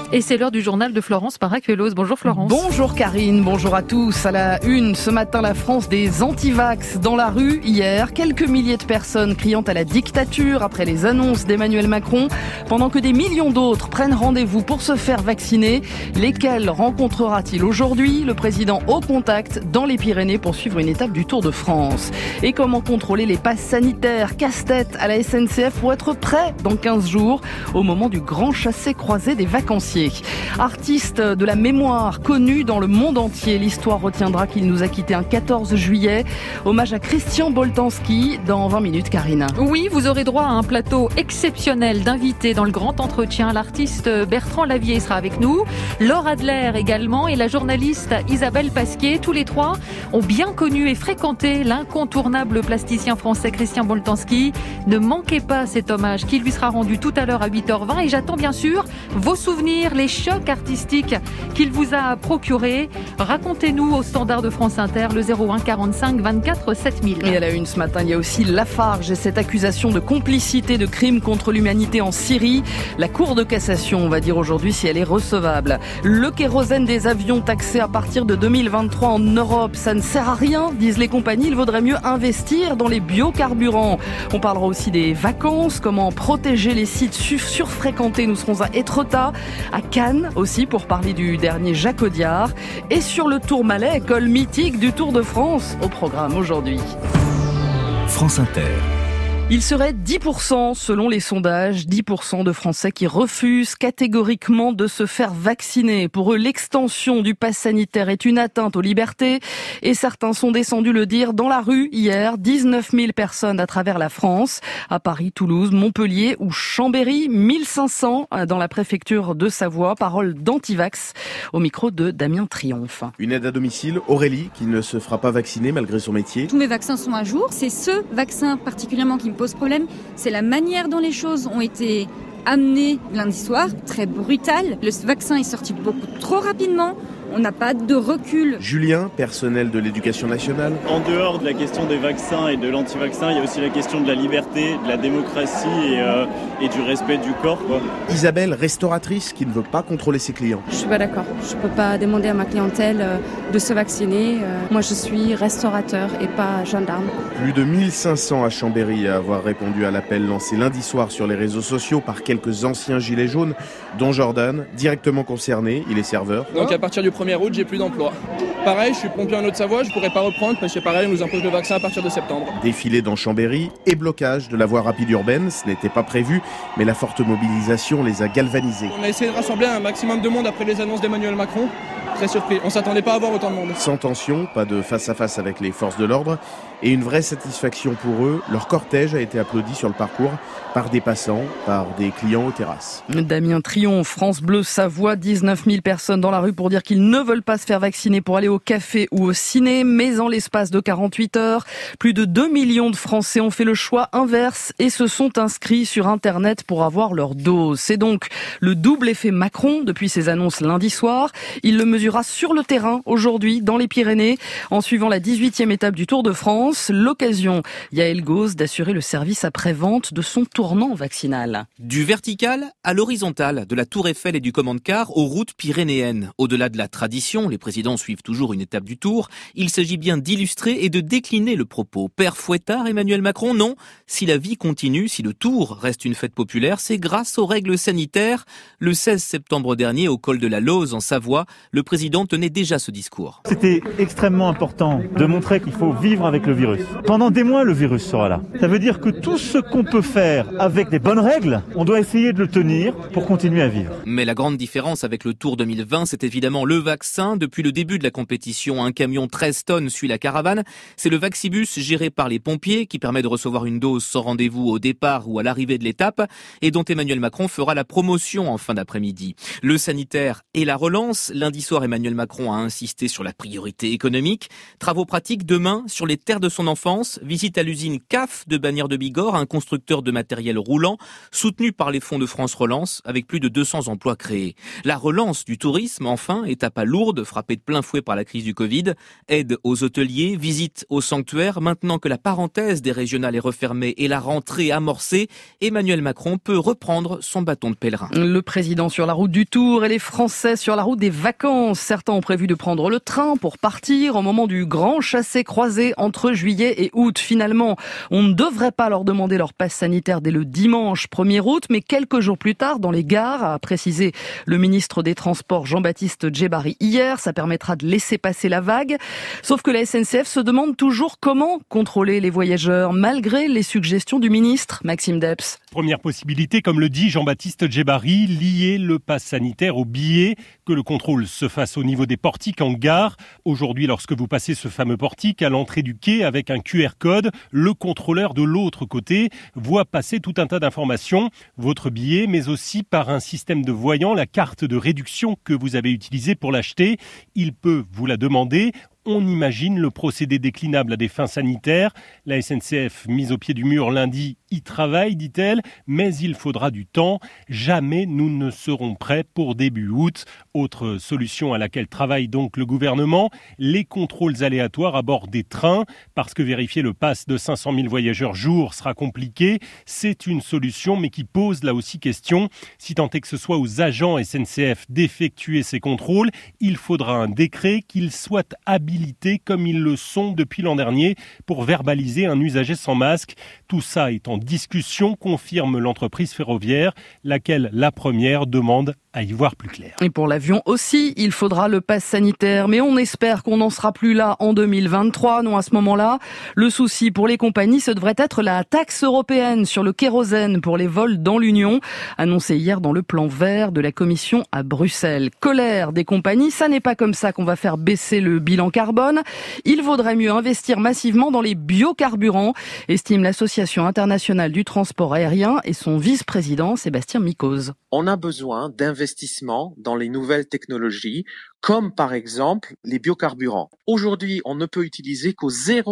Et c'est l'heure du journal de Florence Paracuelos. Bonjour Florence. Bonjour Karine, bonjour à tous. À la une, ce matin, la France des anti-vax dans la rue. Hier, quelques milliers de personnes criant à la dictature après les annonces d'Emmanuel Macron, pendant que des millions d'autres prennent rendez-vous pour se faire vacciner. Lesquels rencontrera-t-il aujourd'hui? Le président au contact dans les Pyrénées pour suivre une étape du Tour de France. Et comment contrôler les passes sanitaires? Casse-tête à la SNCF pour être prêt dans 15 jours au moment du grand chassé-croisé des vacanciers. Artiste de la mémoire, connu dans le monde entier, l'histoire retiendra qu'il nous a quittés un 14 juillet. Hommage à Christian Boltanski dans 20 minutes, Karine. Oui, vous aurez droit à un plateau exceptionnel d'invités dans le grand entretien. L'artiste Bertrand Lavier sera avec nous, Laure Adler également et la journaliste Isabelle Pasquier. Tous les trois ont bien connu et fréquenté l'incontournable plasticien français Christian Boltanski. Ne manquez pas cet hommage qui lui sera rendu tout à l'heure à 8h20 et j'attends bien sûr vos souvenirs, les chocs artistiques qu'il vous a procurés. Racontez-nous au standard de France Inter, le 01 45 24 7000. Et à la une ce matin, il y a aussi Lafarge et cette accusation de complicité de crimes contre l'humanité en Syrie. La Cour de cassation, on va dire aujourd'hui si elle est recevable. Le kérosène des avions taxé à partir de 2023 en Europe, ça ne sert à rien, disent les compagnies. Il vaudrait mieux investir dans les biocarburants. On parlera aussi des vacances, comment protéger les sites surfréquentés. Nous serons à Étretat, à Cannes aussi pour parler du dernier Jacques Audiard. Et sur le Tourmalet, école mythique du Tour de France, au programme aujourd'hui. France Inter. Il serait 10% selon les sondages, 10% de Français qui refusent catégoriquement de se faire vacciner. Pour eux, l'extension du pass sanitaire est une atteinte aux libertés et certains sont descendus le dire dans la rue hier. 19 000 personnes à travers la France, à Paris, Toulouse, Montpellier ou Chambéry, 1500 dans la préfecture de Savoie. Parole d'antivax au micro de Damien Triomphe. Une aide à domicile, Aurélie, qui ne se fera pas vacciner malgré son métier. Tous mes vaccins sont à jour. C'est ce vaccin particulièrement qui me pose problème, c'est la manière dont les choses ont été amenées lundi soir, très brutale. Le vaccin est sorti beaucoup trop rapidement. On n'a pas de recul. Julien, personnel de l'éducation nationale. En dehors de la question des vaccins et de l'anti-vaccin, il y a aussi la question de la liberté, de la démocratie et du respect du corps, quoi. Isabelle, restauratrice, qui ne veut pas contrôler ses clients. Je suis pas d'accord. Je peux pas demander à ma clientèle de se vacciner. Moi, je suis restaurateur et pas gendarme. Plus de 1500 à Chambéry à avoir répondu à l'appel lancé lundi soir sur les réseaux sociaux par quelques anciens gilets jaunes, dont Jordan, directement concerné. Il est serveur. Donc à partir du 1er août, j'ai plus d'emploi. Pareil, je suis pompier en Haute-Savoie, je pourrais pas reprendre parce que pareil, on nous impose le vaccin à partir de septembre. Défilé dans Chambéry et blocage de la voie rapide urbaine, ce n'était pas prévu, mais la forte mobilisation les a galvanisés. On a essayé de rassembler un maximum de monde après les annonces d'Emmanuel Macron. Très surpris, on s'attendait pas à avoir autant de monde. Sans tension, pas de face-à-face avec les forces de l'ordre et une vraie satisfaction pour eux. Leur cortège a été applaudi sur le parcours par des passants, par des clients aux terrasses. Damien Triomphe, France Bleu Savoie, 19 000 personnes dans la rue pour dire qu'ils ne veulent pas se faire vacciner pour aller au café ou au ciné, mais en l'espace de 48 heures, plus de 2 millions de Français ont fait le choix inverse et se sont inscrits sur Internet pour avoir leur dose. C'est donc le double effet Macron depuis ses annonces lundi soir. Il le mesurera sur le terrain aujourd'hui dans les Pyrénées en suivant la 18e étape du Tour de France. L'occasion, Yael Gauze, d'assurer le service après-vente de son tournant vaccinal. Du vertical à l'horizontale, de la Tour Eiffel et du Command-Car aux routes pyrénéennes. Au-delà de la tradition, les présidents suivent toujours une étape du Tour. Il s'agit bien d'illustrer et de décliner le propos. Père fouettard, Emmanuel Macron, non. Si la vie continue, si le Tour reste une fête populaire, c'est grâce aux règles sanitaires. Le 16 septembre dernier, au col de la Lauze, en Savoie, le président tenait déjà ce discours. C'était extrêmement important de montrer qu'il faut vivre avec le virus. Pendant des mois, le virus sera là. Ça veut dire que tout ce qu'on peut faire avec des bonnes règles, on doit essayer de le tenir pour continuer à vivre. Mais la grande différence avec le Tour 2020, c'est évidemment le vaccin. Depuis le début de la compétition, un camion 13 tonnes suit la caravane. C'est le Vaxibus géré par les pompiers qui permet de recevoir une dose sans rendez-vous au départ ou à l'arrivée de l'étape et dont Emmanuel Macron fera la promotion en fin d'après-midi. Le sanitaire et la relance. Lundi soir, Emmanuel Macron a insisté sur la priorité économique. Travaux pratiques demain sur les terres de son enfance. Visite à l'usine CAF de Bagnères de Bigorre, un constructeur de matériel roulant, soutenu par les fonds de France Relance, avec plus de 200 emplois créés. La relance du tourisme, enfin, étape lourde, frappée de plein fouet par la crise du Covid. Aide aux hôteliers, visite au sanctuaire. Maintenant que la parenthèse des régionales est refermée et la rentrée amorcée, Emmanuel Macron peut reprendre son bâton de pèlerin. Le président sur la route du Tour et les Français sur la route des vacances. Certains ont prévu de prendre le train pour partir au moment du grand chassé-croisé entre juillet et août. Finalement, on ne devrait pas leur demander leur passe sanitaire dès le dimanche 1er août, mais quelques jours plus tard dans les gares, a précisé le ministre des Transports Jean-Baptiste Djebbari hier. Ça permettra de laisser passer la vague. Sauf que la SNCF se demande toujours comment contrôler les voyageurs, malgré les suggestions du ministre Maxime Depps. Première possibilité, comme le dit Jean-Baptiste Djebbari, lier le pass sanitaire au billet, que le contrôle se fasse au niveau des portiques en gare. Aujourd'hui, lorsque vous passez ce fameux portique à l'entrée du quai avec un QR code, le contrôleur de l'autre côté voit passer tout un tas d'informations, votre billet, mais aussi par un système de voyant, la carte de réduction que vous avez utilisée pour l'acheter. Il peut vous la demander. On imagine le procédé déclinable à des fins sanitaires. La SNCF, mise au pied du mur lundi, y travaille, dit-elle, mais il faudra du temps. Jamais nous ne serons prêts pour début août. Autre solution à laquelle travaille donc le gouvernement, les contrôles aléatoires à bord des trains, parce que vérifier le pass de 500 000 voyageurs jour sera compliqué. C'est une solution, mais qui pose là aussi question. Si tant est que ce soit aux agents SNCF d'effectuer ces contrôles, il faudra un décret qu'ils soient habilités comme ils le sont depuis l'an dernier pour verbaliser un usager sans masque. Tout ça est en discussion, confirme l'entreprise ferroviaire, laquelle, la première, demande à y voir plus clair. Et pour l'avion aussi, il faudra le pass sanitaire, mais on espère qu'on n'en sera plus là en 2023. Non, à ce moment-là, le souci pour les compagnies, ce devrait être la taxe européenne sur le kérosène pour les vols dans l'Union, annoncée hier dans le plan vert de la Commission à Bruxelles. Colère des compagnies, ça n'est pas comme ça qu'on va faire baisser le bilan carbone. Il vaudrait mieux investir massivement dans les biocarburants, estime l'Association internationale du transport aérien et son vice-président Sébastien Micose. On a besoin d'investissements dans les nouvelles technologies, comme par exemple les biocarburants. Aujourd'hui, on ne peut utiliser qu'au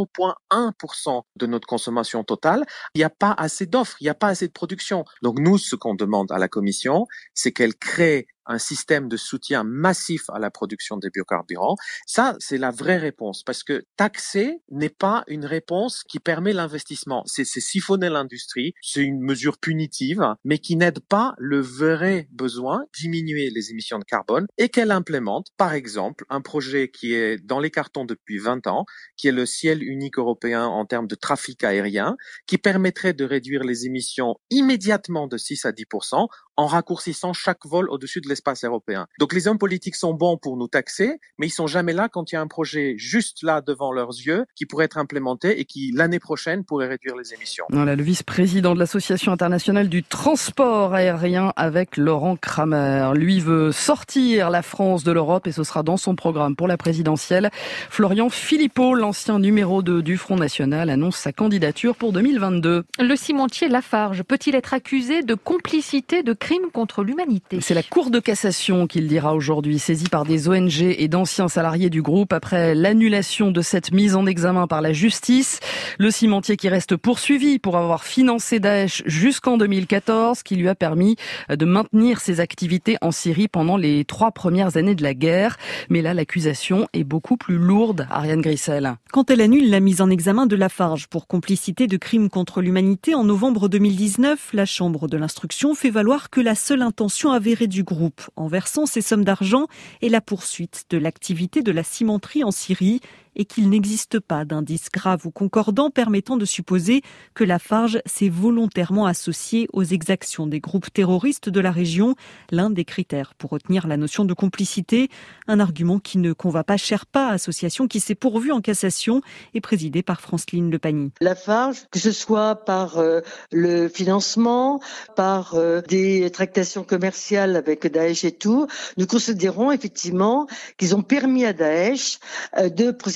0,1% de notre consommation totale. Il n'y a pas assez d'offres, il n'y a pas assez de production. Donc nous, ce qu'on demande à la Commission, c'est qu'elle crée un système de soutien massif à la production des biocarburants. Ça, c'est la vraie réponse, parce que taxer n'est pas une réponse qui permet l'investissement. C'est siphonner l'industrie, c'est une mesure punitive, mais qui n'aide pas le vrai besoin, diminuer les émissions de carbone, et qu'elle implémente, par exemple, un projet qui est dans les cartons depuis 20 ans, qui est le ciel unique européen en termes de trafic aérien, qui permettrait de réduire les émissions immédiatement de 6 à 10%, en raccourcissant chaque vol au-dessus de l'espace européen. Donc les hommes politiques sont bons pour nous taxer, mais ils sont jamais là quand il y a un projet juste là devant leurs yeux qui pourrait être implémenté et qui l'année prochaine pourrait réduire les émissions. Voilà, le vice-président de l'Association internationale du transport aérien avec Laurent Kramer. Lui veut sortir la France de l'Europe et ce sera dans son programme pour la présidentielle. Florian Philippot, l'ancien numéro 2 du Front National, annonce sa candidature pour 2022. Le cimentier Lafarge peut-il être accusé de complicité de crime contre l'humanité? C'est la Cour de cassation qui le dira aujourd'hui, saisie par des ONG et d'anciens salariés du groupe après l'annulation de cette mise en examen par la justice. Le cimentier qui reste poursuivi pour avoir financé Daesh jusqu'en 2014, qui lui a permis de maintenir ses activités en Syrie pendant les 3 premières années de la guerre. Mais là, l'accusation est beaucoup plus lourde, Ariane Grissel. Quand elle annule la mise en examen de Lafarge pour complicité de crimes contre l'humanité en novembre 2019, la Chambre de l'instruction fait valoir que la seule intention avérée du groupe en versant ces sommes d'argent est la poursuite de l'activité de la cimenterie en Syrie et qu'il n'existe pas d'indice grave ou concordant permettant de supposer que Lafarge s'est volontairement associé aux exactions des groupes terroristes de la région, l'un des critères pour retenir la notion de complicité, un argument qui ne convainc pas Sherpa, association qui s'est pourvue en cassation et présidée par Franceline Lepagny. Lafarge, que ce soit par le financement, par des tractations commerciales avec Daesh et tout, nous considérons effectivement qu'ils ont permis à Daesh de procéder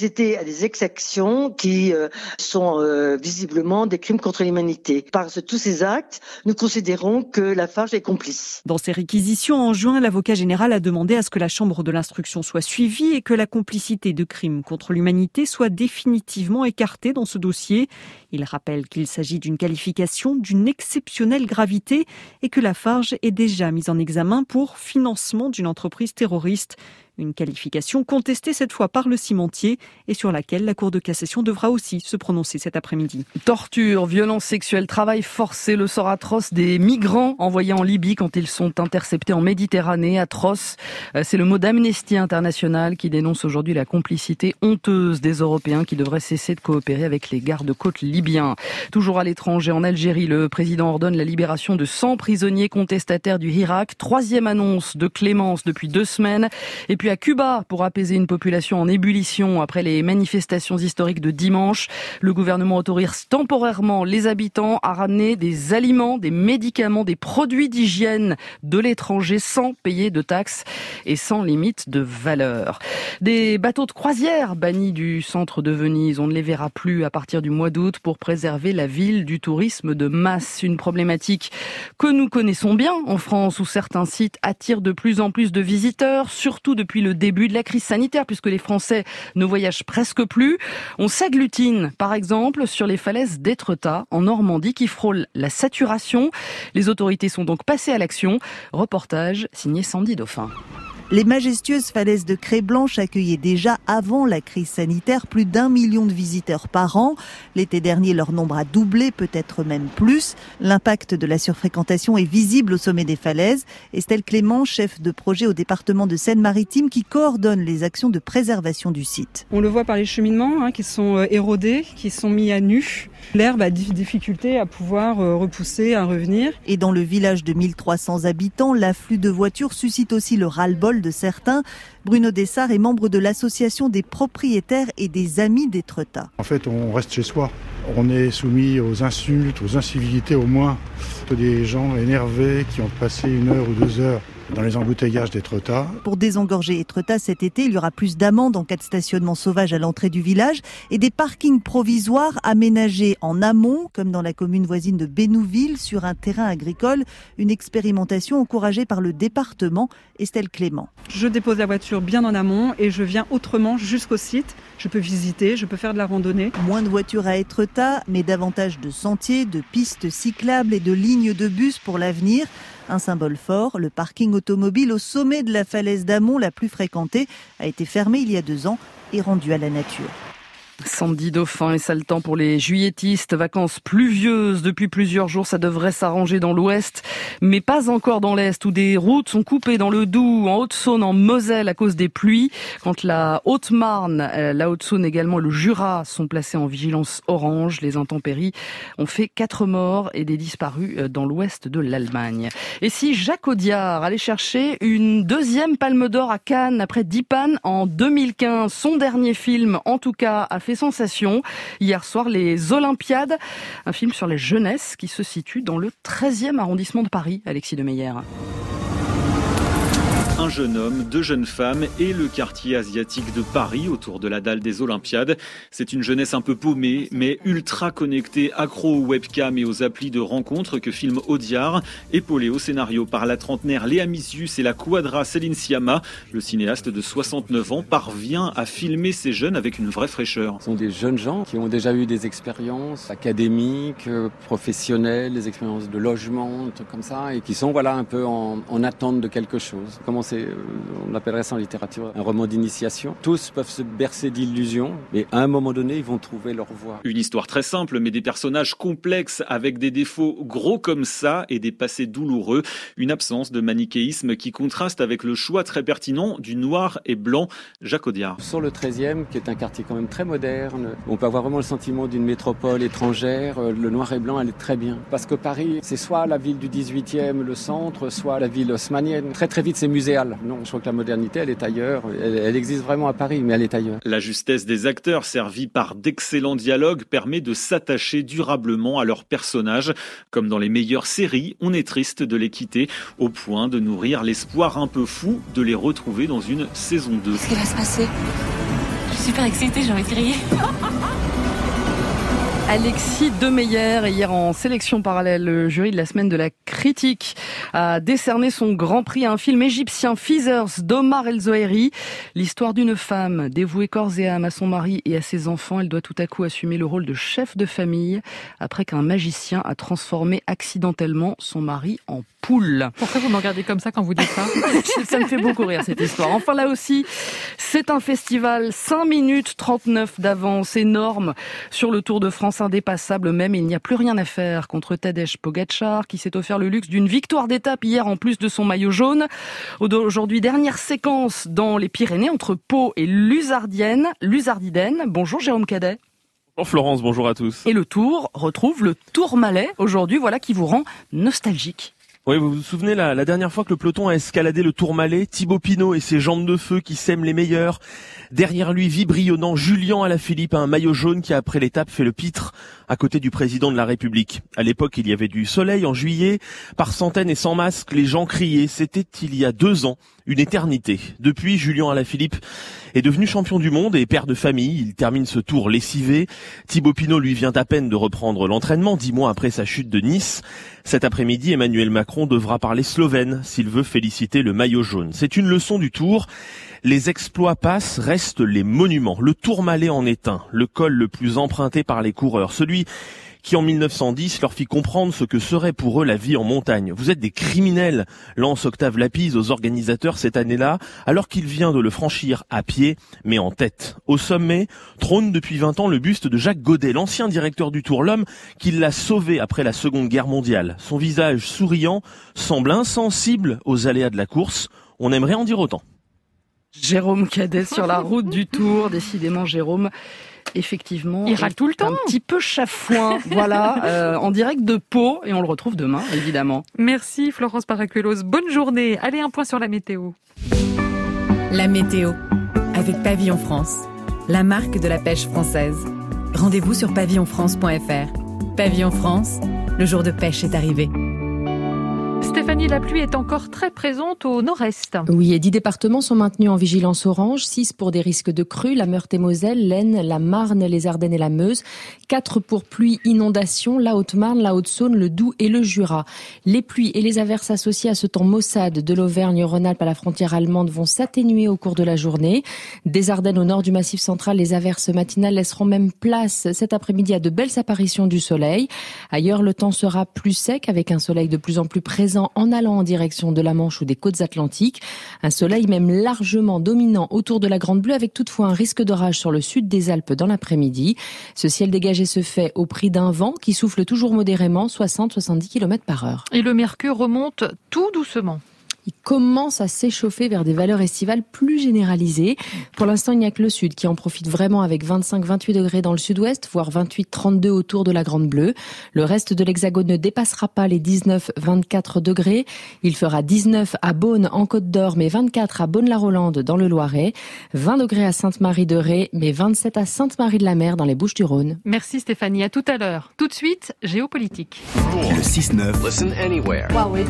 procéder à des exactions qui sont visiblement des crimes contre l'humanité. Par tous ces actes, nous considérons que Lafarge est complice. Dans ses réquisitions en juin, l'avocat général a demandé à ce que la chambre de l'instruction soit suivie et que la complicité de crimes contre l'humanité soit définitivement écartée dans ce dossier. Il rappelle qu'il s'agit d'une qualification d'une exceptionnelle gravité et que Lafarge est déjà mise en examen pour financement d'une entreprise terroriste. Une qualification contestée cette fois par le cimentier et sur laquelle la Cour de cassation devra aussi se prononcer cet après-midi. Torture, violences sexuelles, travail forcé, le sort atroce des migrants envoyés en Libye quand ils sont interceptés en Méditerranée. Atroce, c'est le mot d'Amnesty International qui dénonce aujourd'hui la complicité honteuse des Européens qui devraient cesser de coopérer avec les gardes-côtes libyens. Toujours à l'étranger, en Algérie, le président ordonne la libération de 100 prisonniers contestataires du Hirak. 3e annonce de clémence depuis 2 semaines. Et puis à Cuba, pour apaiser une population en ébullition après les manifestations historiques de dimanche, le gouvernement autorise temporairement les habitants à ramener des aliments, des médicaments, des produits d'hygiène de l'étranger sans payer de taxes et sans limite de valeur. Des bateaux de croisière bannis du centre de Venise, on ne les verra plus à partir du mois d'août pour préserver la ville du tourisme de masse. Une problématique que nous connaissons bien en France où certains sites attirent de plus en plus de visiteurs, surtout depuis le début de la crise sanitaire puisque les Français ne voyagent presque plus. On s'agglutine par exemple sur les falaises d'Étretat en Normandie qui frôlent la saturation. Les autorités sont donc passées à l'action. Reportage signé Sandy Dauphin. Les majestueuses falaises de craie blanche accueillaient déjà avant la crise sanitaire plus d'1 million de visiteurs par an. L'été dernier, leur nombre a doublé, peut-être même plus. L'impact de la surfréquentation est visible au sommet des falaises. Estelle Clément, chef de projet au département de Seine-Maritime, qui coordonne les actions de préservation du site. On le voit par les cheminements qui sont érodés, qui sont mis à nu. L'herbe a difficulté à pouvoir repousser, à revenir. Et dans le village de 1300 habitants, l'afflux de voitures suscite aussi le ras-le-bol de certains. Bruno Dessart est membre de l'association des propriétaires et des amis d'Étretat. En fait, on reste chez soi. On est soumis aux insultes, aux incivilités au moins. Des gens énervés qui ont passé 1 heure ou 2 heures dans les embouteillages d'Étretat. Pour désengorger Étretat cet été, il y aura plus d'amendes en cas de stationnement sauvage à l'entrée du village et des parkings provisoires aménagés en amont, comme dans la commune voisine de Bénouville, sur un terrain agricole. Une expérimentation encouragée par le département. Estelle Clément. Je dépose la voiture bien en amont et je viens autrement jusqu'au site. Je peux visiter, je peux faire de la randonnée. Moins de voitures à Étretat, mais davantage de sentiers, de pistes cyclables et de lignes de bus pour l'avenir. Un symbole fort, le parking automobile au sommet de la falaise d'Amont, la plus fréquentée, a été fermé il y a 2 ans et rendu à la nature. Sandy Dauphin et sale temps pour les juilletistes. Vacances pluvieuses depuis plusieurs jours. Ça devrait s'arranger dans l'ouest, mais pas encore dans l'est où des routes sont coupées dans le Doubs, en Haute-Saône, en Moselle à cause des pluies. Quand la Haute-Marne, la Haute-Saône également, le Jura sont placés en vigilance orange. Les intempéries ont fait 4 morts et des disparus dans l'ouest de l'Allemagne. Et si Jacques Audiard allait chercher une 2e Palme d'Or à Cannes après Dipan en 2015, son dernier film en tout cas a fait sensation. Hier soir, les Olympiades, un film sur la jeunesse qui se situe dans le 13e arrondissement de Paris. Alexis de Meyer. Un jeune homme, 2 jeunes femmes et le quartier asiatique de Paris autour de la dalle des Olympiades. C'est une jeunesse un peu paumée, mais ultra connectée, accro aux webcams et aux applis de rencontres que filme Audiard, épaulé au scénario par la trentenaire Léa Misius et la quadra Céline Sciamma. Le cinéaste de 69 ans parvient à filmer ces jeunes avec une vraie fraîcheur. Ce sont des jeunes gens qui ont déjà eu des expériences académiques, professionnelles, des expériences de logement, des trucs comme ça, et qui sont un peu en attente de quelque chose. On appellerait ça en littérature un roman d'initiation. Tous peuvent se bercer d'illusions, mais à un moment donné, ils vont trouver leur voie. Une histoire très simple, mais des personnages complexes avec des défauts gros comme ça et des passés douloureux. Une absence de manichéisme qui contraste avec le choix très pertinent du noir et blanc. Jacques Audiard. Sur le 13e, qui est un quartier quand même très moderne, on peut avoir vraiment le sentiment d'une métropole étrangère. Le noir et blanc allait très bien. Parce que Paris, c'est soit la ville du 18e, le centre, soit la ville haussmannienne. Très très vite, c'est muséal. Non, je crois que la modernité, elle est ailleurs. Elle existe vraiment à Paris, mais elle est ailleurs. La justesse des acteurs, servie par d'excellents dialogues, permet de s'attacher durablement à leurs personnages. Comme dans les meilleures séries, on est triste de les quitter, au point de nourrir l'espoir un peu fou de les retrouver dans une saison 2. Qu'est-ce qui va se passer ? suis super excitée, j'ai envie de crier. Alexis Demeyer est hier en sélection parallèle. Le jury de la semaine de la critique a décerné son grand prix à un film égyptien, Feathers, d'Omar El-Zohairi. L'histoire d'une femme dévouée corps et âme à son mari et à ses enfants. Elle doit tout à coup assumer le rôle de chef de famille après qu'un magicien a transformé accidentellement son mari en poule. Pourquoi vous me regardez comme ça quand vous dites ça? Ça me fait beaucoup rire cette histoire. Enfin là aussi, c'est un festival 5 minutes 39 d'avance, énorme sur le Tour de France, indépassable même. Il n'y a plus rien à faire contre Tadej Pogačar qui s'est offert le luxe d'une victoire d'étape hier en plus de son maillot jaune. Aujourd'hui, dernière séquence dans les Pyrénées entre Pau et Luzardiden. Bonjour Jérôme Cadet. Bonjour Florence, bonjour à tous. Et le Tour retrouve le Tourmalet aujourd'hui, voilà qui vous rend nostalgique. Oui, vous vous souvenez la dernière fois que le peloton a escaladé le Tourmalet, Thibaut Pinot et ses jambes de feu qui sèment les meilleurs. Derrière lui, vibrionnant, Julien Alaphilippe, un maillot jaune qui après l'étape fait le pitre à côté du président de la République. À l'époque, il y avait du soleil en juillet. Par centaines et sans masque, les gens criaient. C'était il y a 2 ans, une éternité. Depuis, Julien Alaphilippe est devenu champion du monde et père de famille. Il termine ce tour lessivé. Thibaut Pinot, lui, vient à peine de reprendre l'entraînement 10 mois après sa chute de Nice. Cet après-midi, Emmanuel Macron devra parler slovène s'il veut féliciter le maillot jaune. C'est une leçon du Tour. Les exploits passent, restent les monuments. Le Tourmalet en est un, le col le plus emprunté par les coureurs. Celui qui en 1910 leur fit comprendre ce que serait pour eux la vie en montagne. Vous êtes des criminels, lance Octave Lapise aux organisateurs cette année-là, alors qu'il vient de le franchir à pied, mais en tête. Au sommet, trône depuis 20 ans le buste de Jacques Godet, l'ancien directeur du Tour, l'homme qui l'a sauvé après la Seconde Guerre mondiale. Son visage souriant semble insensible aux aléas de la course. On aimerait en dire autant. Jérôme Cadet sur la route du Tour. Décidément, Jérôme, effectivement, il râle tout le temps. Un petit peu chafouin, voilà, en direct de Pau, et on le retrouve demain, évidemment. Merci Florence Paracuelos, bonne journée. Allez, un point sur la météo. La météo, avec Pavillon France, la marque de la pêche française. Rendez-vous sur pavillonfrance.fr. Pavillon France, le jour de pêche est arrivé. Stéphanie, la pluie est encore très présente au nord-est. Oui, et 10 départements sont maintenus en vigilance orange, 6 pour des risques de crues, la Meurthe-et-Moselle, l'Aisne, la Marne, les Ardennes et la Meuse, 4 pour pluie, inondation, la Haute-Marne, la Haute-Saône, le Doubs et le Jura. Les pluies et les averses associées à ce temps maussade de l'Auvergne-Rhône-Alpes à la frontière allemande vont s'atténuer au cours de la journée. Des Ardennes au nord du Massif central, les averses matinales laisseront même place cet après-midi à de belles apparitions du soleil. Ailleurs, le temps sera plus sec avec un soleil de plus en plus présent en allant en direction de la Manche ou des côtes atlantiques. Un soleil même largement dominant autour de la Grande Bleue avec toutefois un risque d'orage sur le sud des Alpes dans l'après-midi. Ce ciel dégagé se fait au prix d'un vent qui souffle toujours modérément, 60-70 km/h. Et le mercure remonte tout doucement. Il commence à s'échauffer vers des valeurs estivales plus généralisées. Pour l'instant, il n'y a que le sud qui en profite vraiment avec 25-28 degrés dans le sud-ouest, voire 28-32 autour de la Grande Bleue. Le reste de l'Hexagone ne dépassera pas les 19-24 degrés. Il fera 19 à Beaune en Côte d'Or, mais 24 à Beaune-la-Rolande dans le Loiret, 20 degrés à Sainte-Marie-de-Ré, mais 27 à Sainte-Marie-de-la-Mer dans les Bouches-du-Rhône. Merci Stéphanie, à tout à l'heure. Tout de suite, géopolitique. Le 6-9. Listen anywhere.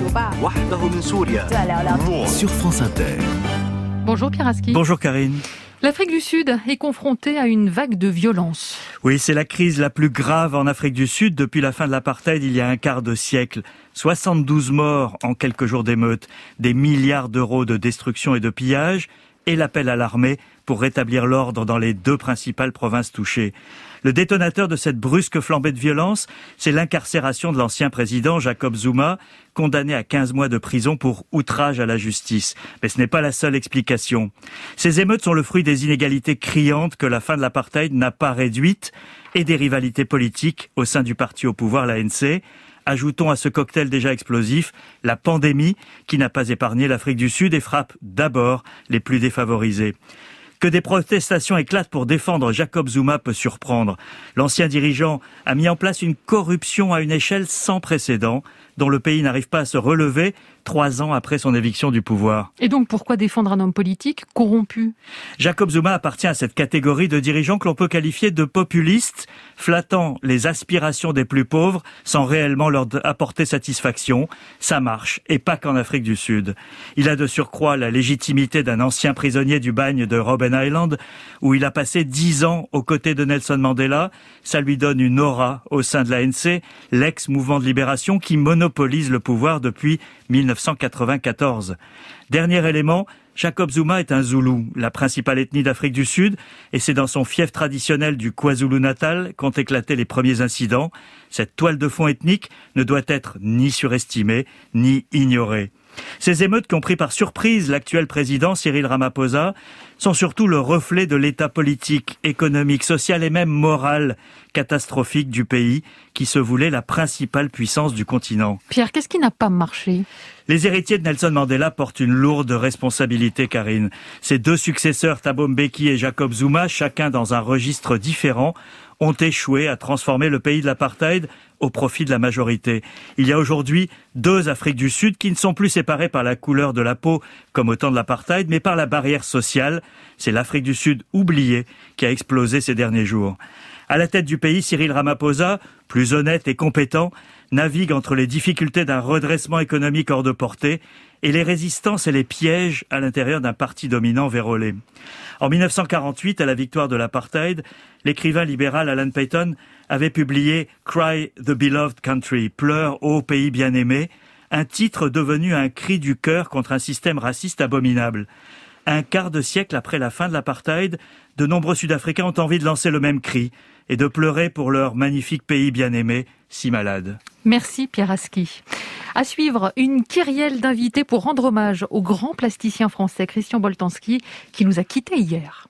Sur France Inter. Bonjour Pierre Aski. Bonjour Karine. L'Afrique du Sud est confrontée à une vague de violence. Oui, c'est la crise la plus grave en Afrique du Sud depuis la fin de l'apartheid il y a un quart de siècle. 72 morts en quelques jours d'émeutes, des milliards d'euros de destruction et de pillage, et l'appel à l'armée pour rétablir l'ordre dans les 2 principales provinces touchées. Le détonateur de cette brusque flambée de violence, c'est l'incarcération de l'ancien président Jacob Zuma, condamné à 15 mois de prison pour outrage à la justice. Mais ce n'est pas la seule explication. Ces émeutes sont le fruit des inégalités criantes que la fin de l'apartheid n'a pas réduites et des rivalités politiques au sein du parti au pouvoir, l'ANC. Ajoutons à ce cocktail déjà explosif la pandémie qui n'a pas épargné l'Afrique du Sud et frappe d'abord les plus défavorisés. Que des protestations éclatent pour défendre Jacob Zuma peut surprendre. L'ancien dirigeant a mis en place une corruption à une échelle sans précédent. dont le pays n'arrive pas à se relever 3 ans après son éviction du pouvoir. Et donc pourquoi défendre un homme politique corrompu ? Jacob Zuma appartient à cette catégorie de dirigeants que l'on peut qualifier de populistes, flattant les aspirations des plus pauvres sans réellement leur apporter satisfaction. Ça marche, et pas qu'en Afrique du Sud. Il a de surcroît la légitimité d'un ancien prisonnier du bagne de Robben Island, où il a passé 10 ans aux côtés de Nelson Mandela. Ça lui donne une aura au sein de l'ANC, l'ex-mouvement de libération qui monopolise le pouvoir depuis 1994. Dernier élément, Jacob Zuma est un Zoulou, la principale ethnie d'Afrique du Sud, et c'est dans son fief traditionnel du KwaZulu-Natal qu'ont éclaté les premiers incidents. Cette toile de fond ethnique ne doit être ni surestimée, ni ignorée. Ces émeutes qui ont pris par surprise l'actuel président Cyril Ramaphosa sont surtout le reflet de l'état politique, économique, social et même moral catastrophique du pays qui se voulait la principale puissance du continent. Pierre, qu'est-ce qui n'a pas marché ? Les héritiers de Nelson Mandela portent une lourde responsabilité, Karine. Ses 2 successeurs, Thabo Mbeki et Jacob Zuma, chacun dans un registre différent, ont échoué à transformer le pays de l'apartheid au profit de la majorité. Il y a aujourd'hui 2 Afriques du Sud qui ne sont plus séparées par la couleur de la peau, comme au temps de l'apartheid, mais par la barrière sociale. C'est l'Afrique du Sud oubliée qui a explosé ces derniers jours. À la tête du pays, Cyril Ramaphosa, plus honnête et compétent, navigue entre les difficultés d'un redressement économique hors de portée et les résistances et les pièges à l'intérieur d'un parti dominant vérolé. En 1948, à la victoire de l'apartheid, l'écrivain libéral Alan Paton avait publié « Cry the Beloved Country », « Pleure, ô pays bien-aimé », un titre devenu un cri du cœur contre un système raciste abominable. Un quart de siècle après la fin de l'apartheid, de nombreux Sud-Africains ont envie de lancer le même cri et de pleurer pour leur magnifique pays bien-aimé, si malade. Merci Pierre Aski. À suivre, une kyrielle d'invités pour rendre hommage au grand plasticien français Christian Boltanski qui nous a quittés hier.